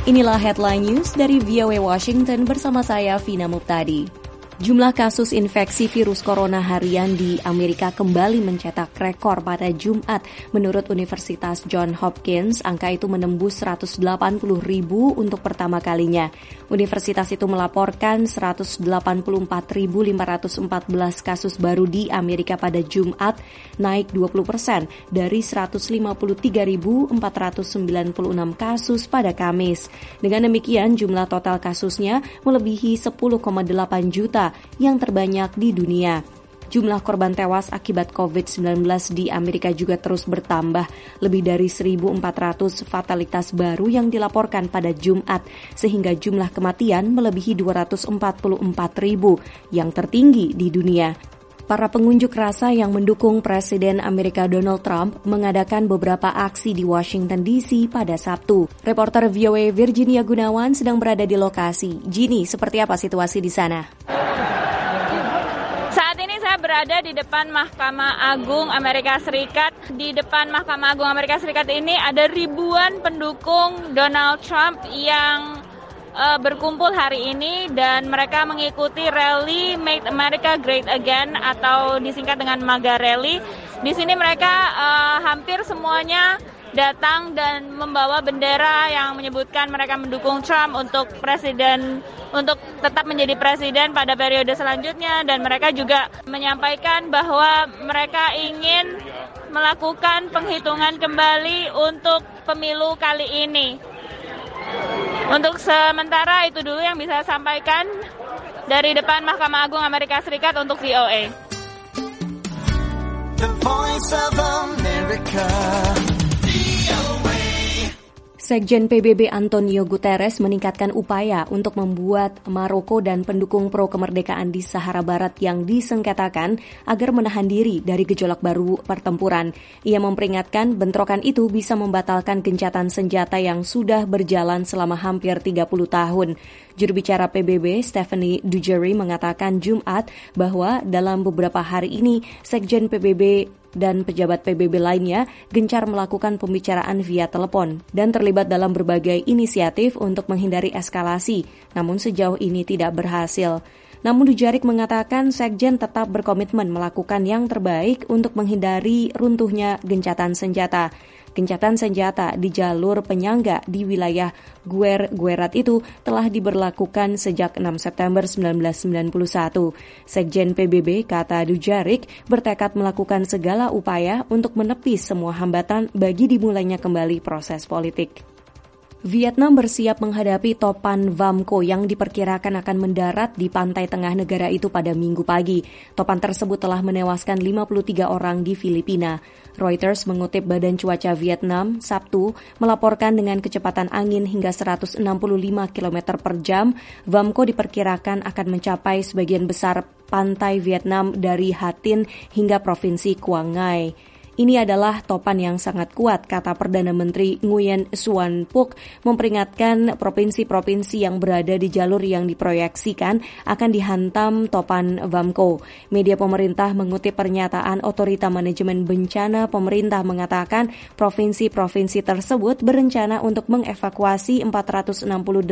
Inilah Headline News dari VOA Washington bersama saya, Vina Muptadi. Jumlah kasus infeksi virus corona harian di Amerika kembali mencetak rekor pada Jumat. Menurut Universitas Johns Hopkins, angka itu menembus 180.000 untuk pertama kalinya. Universitas itu melaporkan 184.514 kasus baru di Amerika pada Jumat, naik 20% dari 153.496 kasus pada Kamis. Dengan demikian, jumlah total kasusnya melebihi 10,8 juta, yang terbanyak di dunia. Jumlah korban tewas akibat COVID-19 di Amerika juga terus bertambah, lebih dari 1.400 fatalitas baru yang dilaporkan pada Jumat, sehingga jumlah kematian melebihi 244.000, yang tertinggi di dunia. Para pengunjuk rasa yang mendukung Presiden Amerika Donald Trump mengadakan beberapa aksi di Washington DC pada Sabtu. Reporter VOA Virginia Gunawan sedang berada di lokasi. Gini, seperti apa situasi di sana? Saat ini saya berada di depan Mahkamah Agung Amerika Serikat. Di depan Mahkamah Agung Amerika Serikat ini ada ribuan pendukung Donald Trump yang berkumpul hari ini dan mereka mengikuti rally Make America Great Again atau disingkat dengan MAGA Rally. Di sini mereka hampir semuanya datang dan membawa bendera yang menyebutkan mereka mendukung Trump untuk tetap menjadi presiden pada periode selanjutnya, dan mereka juga menyampaikan bahwa mereka ingin melakukan penghitungan kembali untuk pemilu kali ini. Untuk sementara itu dulu yang bisa saya sampaikan dari depan Mahkamah Agung Amerika Serikat untuk VOA. The Voice of America. Sekjen PBB Antonio Guterres meningkatkan upaya untuk membuat Maroko dan pendukung pro-kemerdekaan di Sahara Barat yang disengketakan agar menahan diri dari gejolak baru pertempuran. Ia memperingatkan bentrokan itu bisa membatalkan gencatan senjata yang sudah berjalan selama hampir 30 tahun. Juru bicara PBB Stephanie Dujarric mengatakan Jumat bahwa dalam beberapa hari ini Sekjen PBB dan pejabat PBB lainnya gencar melakukan pembicaraan via telepon dan terlibat dalam berbagai inisiatif untuk menghindari eskalasi, namun sejauh ini tidak berhasil. Namun Dujarric mengatakan Sekjen tetap berkomitmen melakukan yang terbaik untuk menghindari runtuhnya gencatan senjata. Gencatan senjata di jalur penyangga di wilayah Guerat itu telah diberlakukan sejak 6 September 1991. Sekjen PBB, kata Dujarric, bertekad melakukan segala upaya untuk menepis semua hambatan bagi dimulainya kembali proses politik. Vietnam bersiap menghadapi topan Vamco yang diperkirakan akan mendarat di pantai tengah negara itu pada Minggu pagi. Topan tersebut telah menewaskan 53 orang di Filipina. Reuters mengutip Badan Cuaca Vietnam Sabtu melaporkan dengan kecepatan angin hingga 165 km per jam, Vamco diperkirakan akan mencapai sebagian besar pantai Vietnam dari Ha Tinh hingga Provinsi Quang Ngai. Ini adalah topan yang sangat kuat, kata Perdana Menteri Nguyen Xuan Phuc, memperingatkan provinsi-provinsi yang berada di jalur yang diproyeksikan akan dihantam topan Vamco. Media pemerintah mengutip pernyataan Otorita Manajemen Bencana Pemerintah mengatakan provinsi-provinsi tersebut berencana untuk mengevakuasi 468.000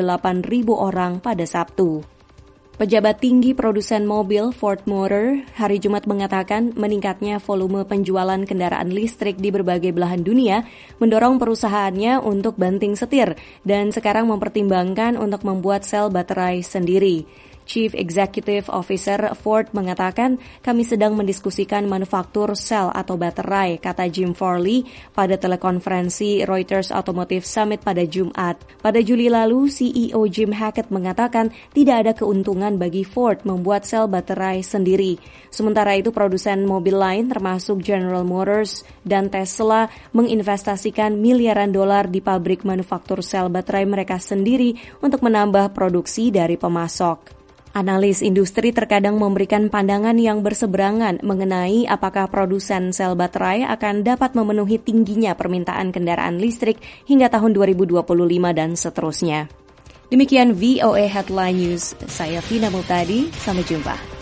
orang pada Sabtu. Pejabat tinggi produsen mobil Ford Motor hari Jumat mengatakan meningkatnya volume penjualan kendaraan listrik di berbagai belahan dunia mendorong perusahaannya untuk banting setir dan sekarang mempertimbangkan untuk membuat sel baterai sendiri. Chief Executive Officer Ford mengatakan, kami sedang mendiskusikan manufaktur sel atau baterai, kata Jim Farley pada telekonferensi Reuters Automotive Summit pada Jumat. Pada Juli lalu, CEO Jim Hackett mengatakan tidak ada keuntungan bagi Ford membuat sel baterai sendiri. Sementara itu, produsen mobil lain termasuk General Motors dan Tesla menginvestasikan miliaran dolar di pabrik manufaktur sel baterai mereka sendiri untuk menambah produksi dari pemasok. Analis industri terkadang memberikan pandangan yang berseberangan mengenai apakah produsen sel baterai akan dapat memenuhi tingginya permintaan kendaraan listrik hingga tahun 2025 dan seterusnya. Demikian VOA Headline News, saya Vina Muptadi, sampai jumpa.